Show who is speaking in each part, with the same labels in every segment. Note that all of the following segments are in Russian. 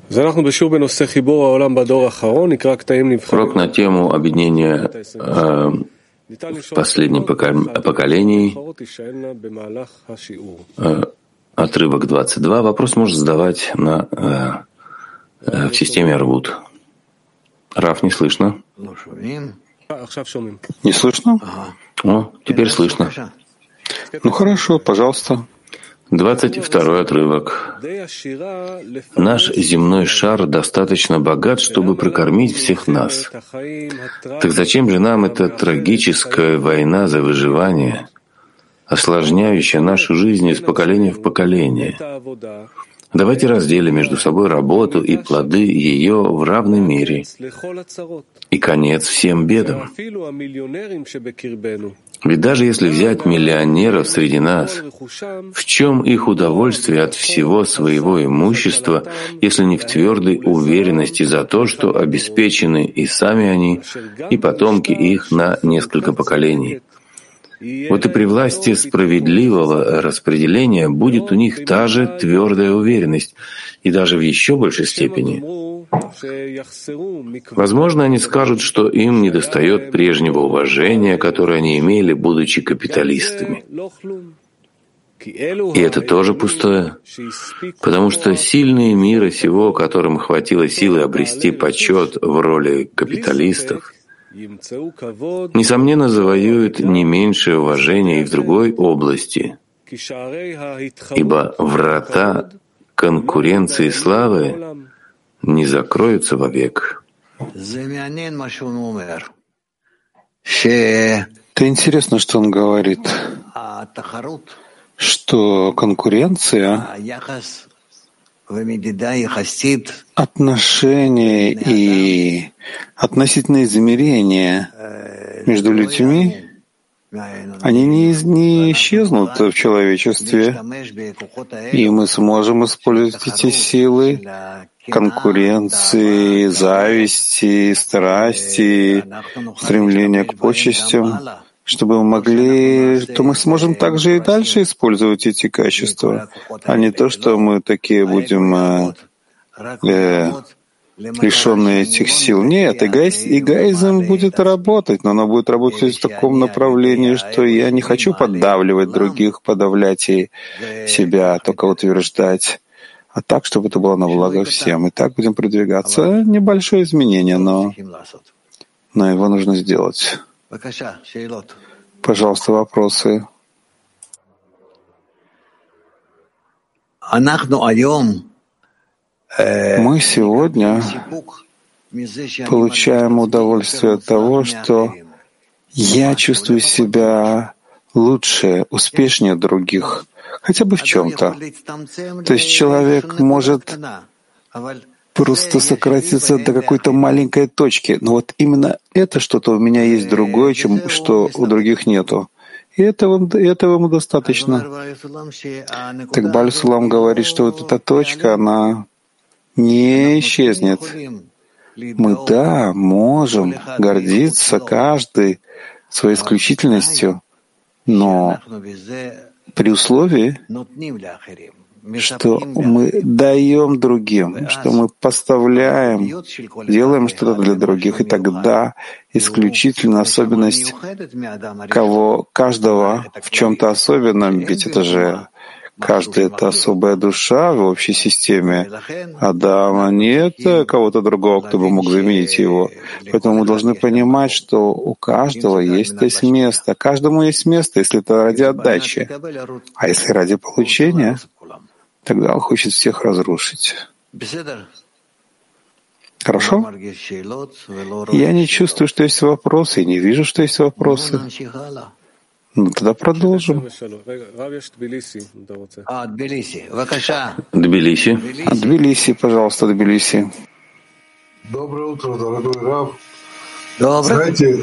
Speaker 1: Урок на тему объединения в последнем поколении, отрывок 22. Вопрос можно задавать в системе Арвут. Раф, не слышно?
Speaker 2: Не слышно?
Speaker 1: О, теперь слышно.
Speaker 2: Ну хорошо, пожалуйста.
Speaker 1: 22 отрывок. Наш земной шар достаточно богат, чтобы прокормить всех нас. Так зачем же нам эта трагическая война за выживание, осложняющая нашу жизнь из поколения в поколение? Давайте разделим между собой работу и плоды ее в равной мере. И конец всем бедам. Ведь даже если взять миллионеров среди нас, в чем их удовольствие от всего своего имущества, если не в твердой уверенности за то, что обеспечены и сами они, и потомки их на несколько поколений? Вот и при власти справедливого распределения будет у них та же твердая уверенность, и даже в еще большей степени. Возможно, они скажут, что им недостает прежнего уважения, которое они имели, будучи капиталистами. И это тоже пустое, потому что сильные мира сего, которым хватило силы обрести почет в роли капиталистов, несомненно, завоюют не меньшее уважение и в другой области, ибо врата конкуренции и славы не закроются вовек.
Speaker 2: Это интересно, что он говорит, что конкуренция, отношения и относительные измерения между людьми, они не исчезнут в человечестве, и мы сможем использовать эти силы конкуренции, зависти, страсти, стремления к почестям, чтобы мы могли, то мы сможем также и дальше использовать эти качества, а не то, что мы такие будем лишенные этих сил. Нет, эгоизм будет работать, но оно будет работать в таком направлении, что я не хочу поддавливать других, подавлять и себя, только утверждать, а так, чтобы это было на благо всем. И так будем продвигаться. Небольшое изменение, но его нужно сделать. Пожалуйста, вопросы. Мы сегодня получаем удовольствие от того, что я чувствую себя лучше, успешнее других, хотя бы в чем-то. То есть человек может просто сократиться до какой-то маленькой точки, но вот именно это что-то у меня есть другое, чем что у других нету. И этого ему достаточно. Так Бааль Сулам говорит, что вот эта точка, она не исчезнет. Мы, да, можем гордиться каждый своей исключительностью, но при условии, что мы даем другим, что мы поставляем, делаем что-то для других, и тогда исключительно особенность каждого в чем-то особенном, ведь это же каждый — это особая душа в общей системе Адама. Нет кого-то другого, кто бы мог заменить его. Поэтому мы должны понимать, что у каждого есть место. Каждому есть место, если это ради отдачи. А если ради получения, тогда он хочет всех разрушить. Хорошо? Я не чувствую, что есть вопросы, и не вижу, что есть вопросы. Ну, тогда продолжим. Тбилиси, пожалуйста, Тбилиси.
Speaker 3: Доброе утро, дорогой Рав. Знаете,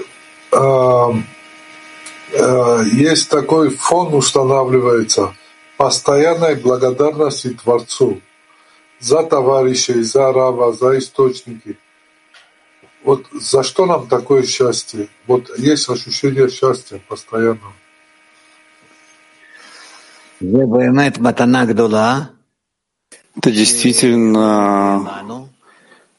Speaker 3: есть такой фон устанавливается постоянной благодарности Творцу за товарищей, за Рава, за источники. Вот за что нам такое счастье? Вот есть ощущение счастья постоянно.
Speaker 2: Это действительно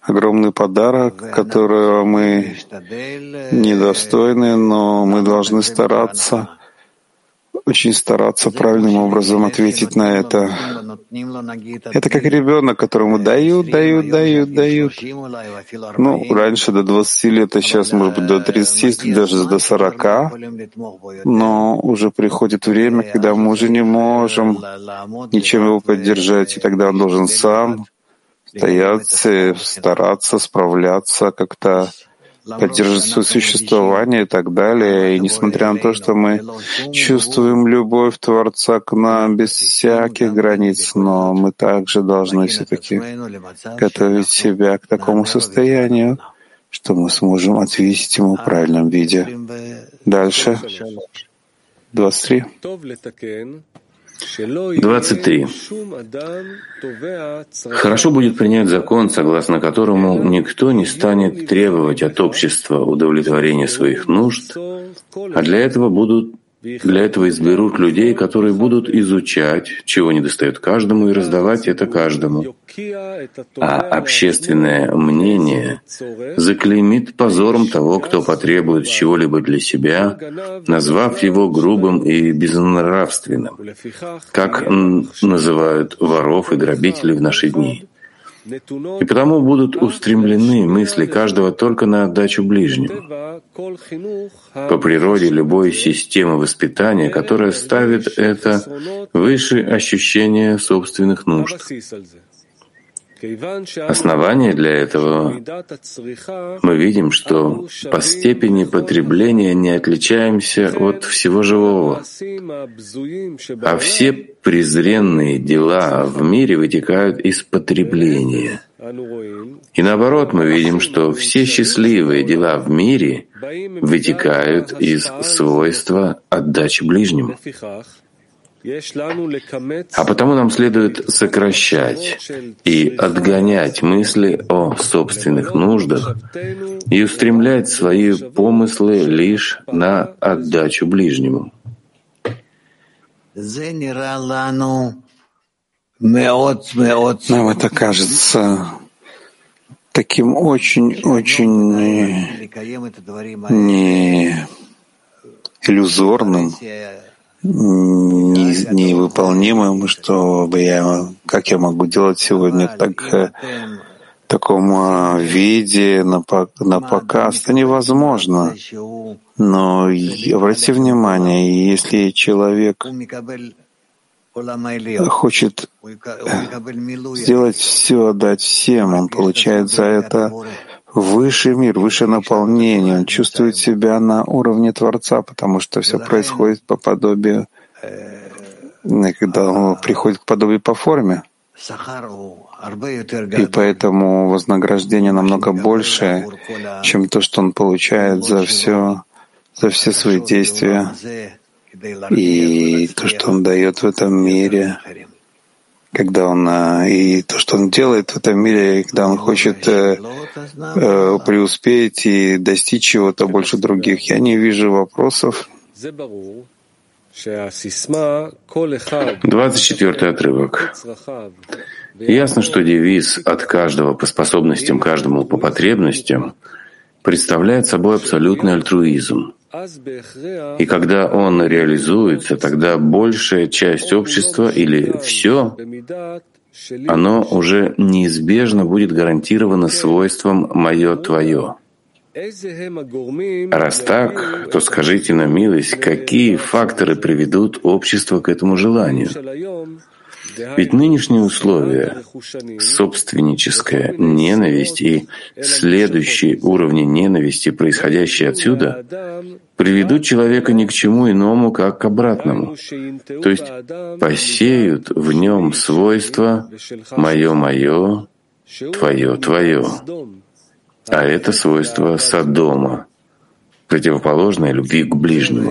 Speaker 2: огромный подарок, которого мы недостойны, но мы должны стараться, очень стараться правильным образом ответить на это. Это как ребенок, которому дают. Ну, раньше до 20 лет, а сейчас, может быть, до 30, даже до 40. Но уже приходит время, когда мы уже не можем ничем его поддержать, и тогда он должен сам стоять, стараться, справляться, как-то поддерживать свое существование и так далее. И несмотря на то, что мы чувствуем любовь Творца к нам без всяких границ, но мы также должны все-таки готовить себя к такому состоянию, что мы сможем ответить ему в правильном виде. Дальше. 23.
Speaker 1: 23. Хорошо будет принять закон, согласно которому никто не станет требовать от общества удовлетворения своих нужд, а для этого изберут людей, которые будут изучать, чего недостает каждому, и раздавать это каждому. А общественное мнение заклеймит позором того, кто потребует чего-либо для себя, назвав его грубым и безнравственным, как называют воров и грабителей в наши дни. И потому будут устремлены мысли каждого только на отдачу ближнему. По природе любой системы воспитания, которая ставит это выше ощущения собственных нужд. Основание для этого мы видим, что по степени потребления не отличаемся от всего живого, а все презренные дела в мире вытекают из потребления. И наоборот, мы видим, что все счастливые дела в мире вытекают из свойства отдачи ближнему. А потому нам следует сокращать и отгонять мысли о собственных нуждах и устремлять свои помыслы лишь на отдачу ближнему.
Speaker 2: Нам это кажется таким очень не иллюзорным, невыполнимым, как я могу делать сегодня в таком виде, на показ. Это невозможно. Но обратите внимание, если человек хочет сделать все, отдать всем, он получает за это высший мир, высшее наполнение. Он чувствует себя на уровне Творца, потому что все происходит по подобию, когда он приходит к подобию по форме. И поэтому вознаграждение намного больше, чем то, что он получает за все свои действия и то, что он дает в этом мире, и то, что он делает в этом мире, когда он хочет преуспеть и достичь чего-то больше других. Я не вижу вопросов.
Speaker 1: 24 отрывок. Ясно, что девиз «от каждого по способностям, каждому по потребностям» представляет собой абсолютный альтруизм. И когда он реализуется, тогда большая часть общества или все, оно уже неизбежно будет гарантировано свойством «моё, твоё». Раз так, то скажите на милость, какие факторы приведут общество к этому желанию? Ведь нынешние условия, собственническая ненависть и следующие уровни ненависти, происходящие отсюда, приведут человека ни к чему иному, как к обратному. То есть посеют в нем свойства «моё, моё, твоё, твоё». А это свойство Содома, противоположное любви к ближнему.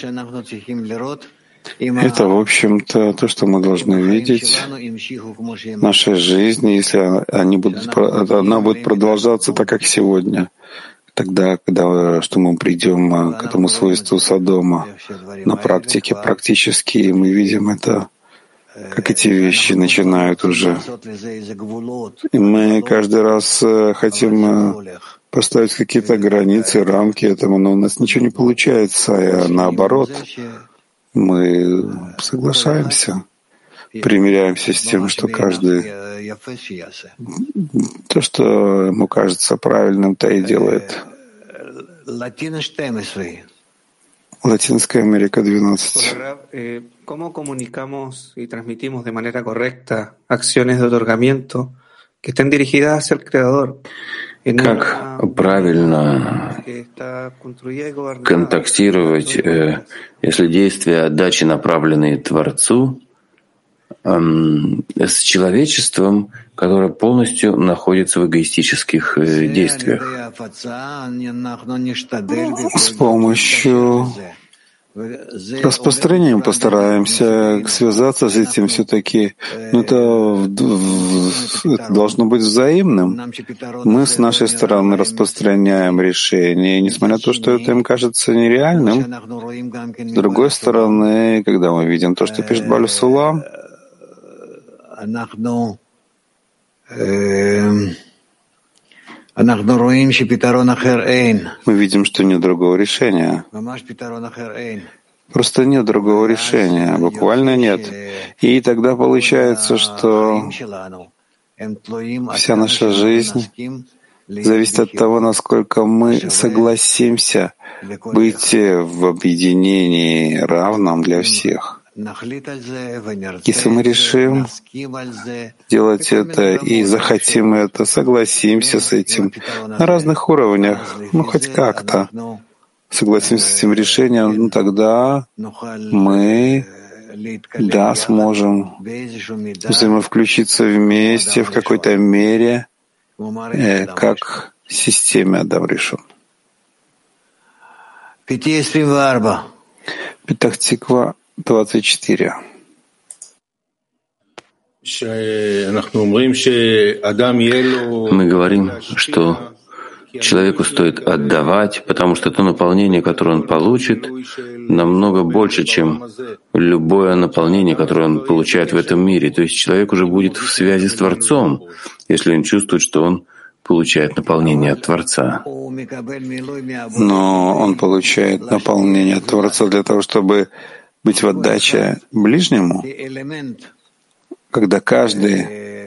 Speaker 2: Это, в общем-то, то, что мы должны видеть в нашей жизни, если она будет продолжаться так, как сегодня. Тогда, что мы придем к этому свойству Содома на практике, практически мы видим это как эти вещи начинают уже. И мы каждый раз хотим поставить какие-то границы, рамки этому, но у нас ничего не получается, а наоборот, мы соглашаемся, примиряемся с тем, что каждый то, что ему кажется правильным, то и делает. Латинская Америка 12.
Speaker 4: ¿Cómo comunicamos y transmitimos de manera correcta acciones de otorgamiento que estén dirigidas hacia el Creador?
Speaker 1: Как правильно контактировать, если действия отдачи направлены Творцу, с человечеством, которое полностью находится в эгоистических действиях?
Speaker 2: С помощью распространения постараемся связаться с этим все-таки. Но это должно быть взаимным. Мы с нашей стороны распространяем решение, несмотря на то, что это им кажется нереальным. С другой стороны, когда мы видим то, что пишет Бааль Сулам, мы видим, что нет другого решения. Просто нет другого решения, буквально нет. И тогда получается, что вся наша жизнь зависит от того, насколько мы согласимся быть в объединении равном для всех. Если мы решим делать это и захотим это, согласимся с этим на разных уровнях, хоть как-то согласимся с этим решением, тогда мы, сможем взаимовключиться вместе в какой-то мере, как в системе Адам Ришон. Петах Тиква 24.
Speaker 1: Мы говорим, что человеку стоит отдавать, потому что то наполнение, которое он получит, намного больше, чем любое наполнение, которое он получает в этом мире. То есть человек уже будет в связи с Творцом, если он чувствует, что он получает наполнение от Творца.
Speaker 2: Но он получает наполнение от Творца для того, чтобы быть в отдаче ближнему, когда каждый,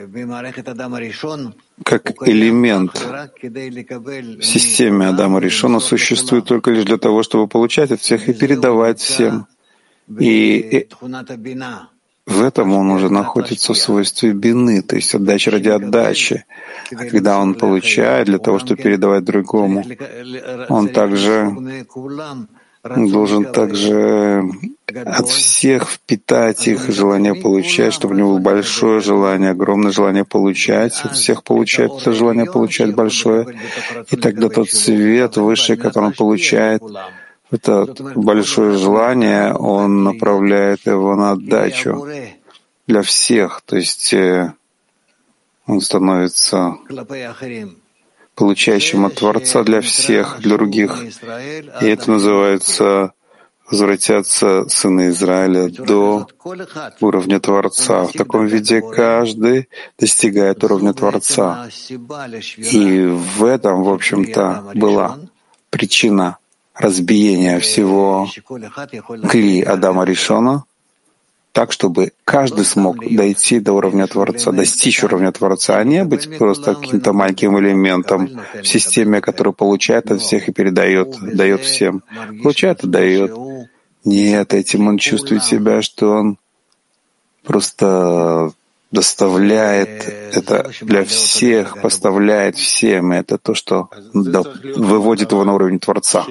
Speaker 2: как элемент в системе Адама Ришона, существует только лишь для того, чтобы получать от всех и передавать всем. И в этом он уже находится в свойстве бины, то есть отдача ради отдачи. А когда он получает для того, чтобы передавать другому, он также должен также от всех впитать их желание получать, чтобы у него было большое желание, огромное желание получать, от всех получать это желание получать большое. И тогда тот свет высший, который он получает, это большое желание, он направляет его на отдачу для всех, то есть он становится получающим от Творца для всех, для других. И это называется возвратятся сыны Израиля до уровня Творца. В таком виде каждый достигает уровня Творца. И в этом, в общем-то, была причина разбиения всего кли Адама Ришона, так, чтобы каждый смог дойти до уровня Творца, достичь уровня Творца, а не быть просто каким-то маленьким элементом в системе, который получает от всех и дает всем. Получает и дает. Нет, этим он чувствует себя, что он просто доставляет это для всех, поставляет всем. Это то, что выводит его на уровень Творца.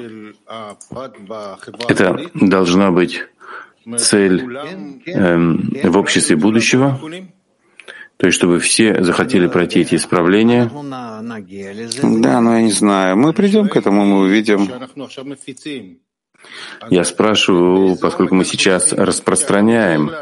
Speaker 1: Это должна быть цель в обществе будущего, то есть чтобы все захотели пройти эти исправления.
Speaker 2: Да, но я не знаю. Мы придем к этому, мы увидим.
Speaker 1: Я спрашиваю, поскольку мы сейчас распространяем,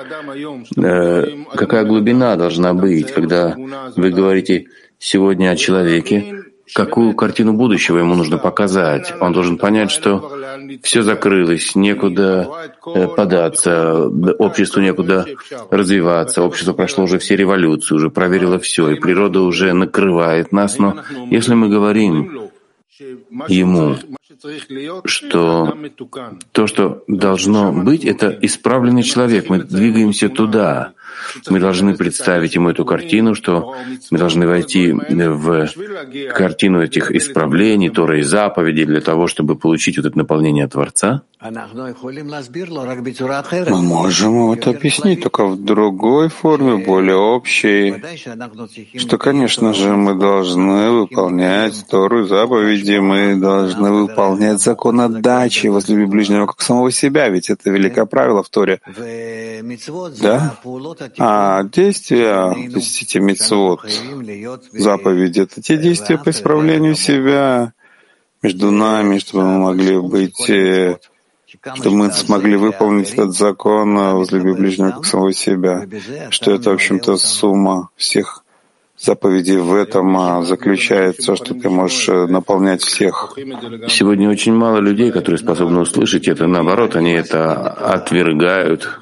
Speaker 1: какая глубина должна быть, когда вы говорите сегодня о человеке, какую картину будущего ему нужно показать. Он должен понять, что все закрылось, некуда податься, обществу некуда развиваться, общество прошло уже все революции, уже проверило все, и природа уже накрывает нас. Но если мы говорим ему, что то, что должно быть, это исправленный человек. Мы двигаемся туда. Мы должны представить ему эту картину, что мы должны войти в картину этих исправлений, Торы и заповедей для того, чтобы получить вот это наполнение Творца.
Speaker 2: Мы можем это объяснить только в другой форме, более общей, что, конечно же, мы должны выполнять Тору и заповеди, мы должны выполнять закон отдачи, возлюби ближнего как самого себя, ведь это великое правило в Торе. Да? А действия, то есть эти мицвот, заповеди, это те действия по исправлению себя между нами, чтобы мы могли быть, чтобы мы смогли выполнить этот закон возлюби ближнего как самого себя, что это, в общем-то, сумма всех заповедей в этом заключается, что ты можешь наполнять всех.
Speaker 1: Сегодня очень мало людей, которые способны услышать это. Наоборот, они это отвергают.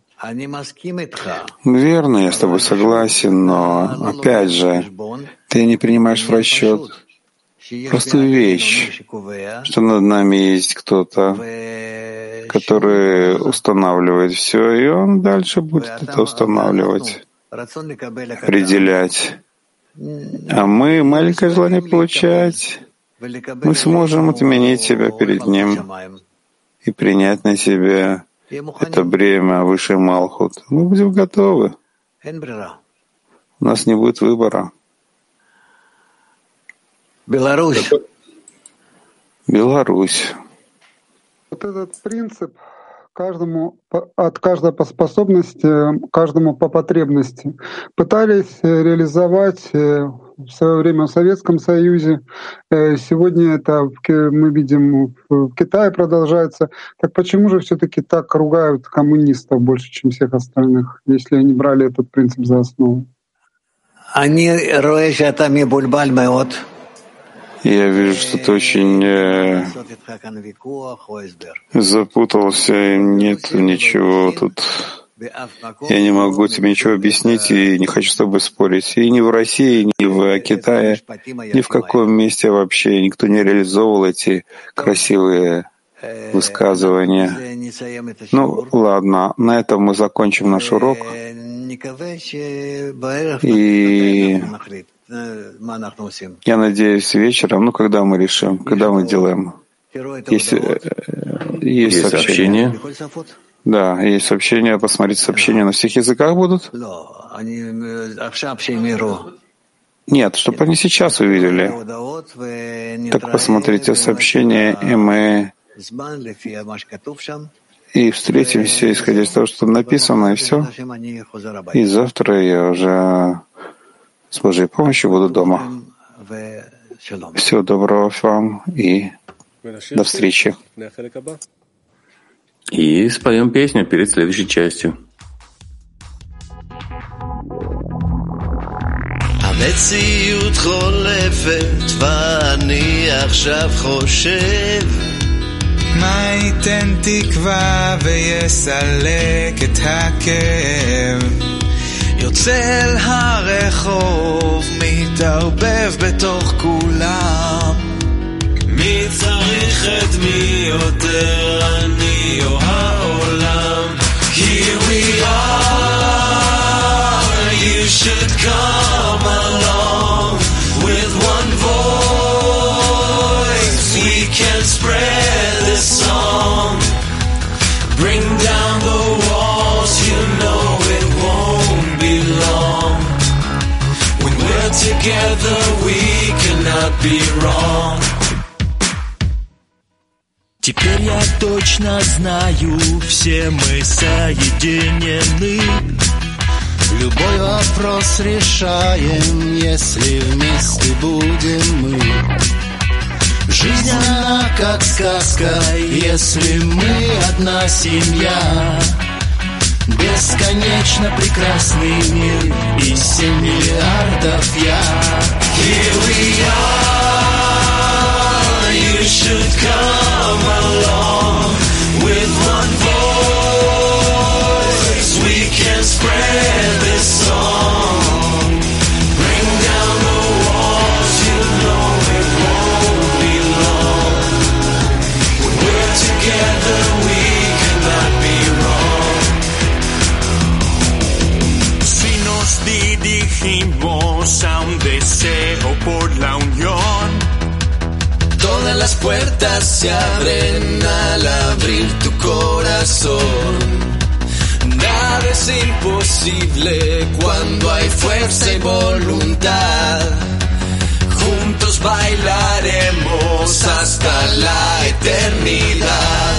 Speaker 2: Верно, я с тобой согласен, но, опять же, ты не принимаешь в расчет простую вещь, что над нами есть кто-то, который устанавливает все, и он дальше будет это устанавливать, определять. А мы, маленькое желание получать, мы сможем отменить себя перед Ним и принять на себя это бремя высшей Малхут. Мы будем готовы. У нас не будет выбора.
Speaker 5: Беларусь.
Speaker 6: Вот этот принцип от каждой по способности, каждому по потребности пытались реализовать в свое время в Советском Союзе. Сегодня это мы видим в Китае продолжается. Так почему же все-таки так ругают коммунистов больше, чем всех остальных, если они брали этот принцип за основу?
Speaker 2: Я вижу, что ты очень запутался, и нет ничего тут. Я не могу тебе ничего объяснить и не хочу с тобой спорить. И ни в России, ни в Китае, ни в каком месте вообще никто не реализовывал эти красивые высказывания. Ну, ладно, на этом мы закончим наш урок. И я надеюсь, вечером, когда мы решим, когда мы делаем. Есть сообщения. Да, есть сообщения. Посмотрите, сообщения на всех языках будут? Нет, чтобы они сейчас увидели. Так посмотрите сообщения, и мы и встретимся, исходя из того, что там написано, и все. И завтра я уже с Божьей помощью буду дома. Всего доброго вам и до встречи.
Speaker 1: И споем песню перед следующей частью.
Speaker 7: המציאות חולפת ואני עכשיו חושב מה ייתן תקווה ויסלק את הכאב יוצא אל הרחוב מתערבב בתוך כולם מי צריך את מי יותר אני או העולם Here we are You should come along With one voice We can spread this song Bring down the walls You know it won't be long When we're together We cannot be wrong Теперь я точно знаю, все мы соединены. Любой вопрос решаем, если вместе будем мы. Жизнь она как сказка, если мы одна семья. Бесконечно прекрасный мир и 7 миллиардов я. Here we are. deseo por la unión. Todas las puertas se abren al abrir tu corazón. Nada es imposible cuando hay fuerza y voluntad. Juntos bailaremos hasta la eternidad.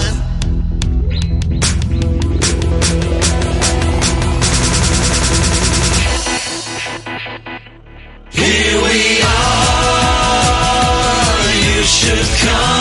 Speaker 7: Here we are, you should come.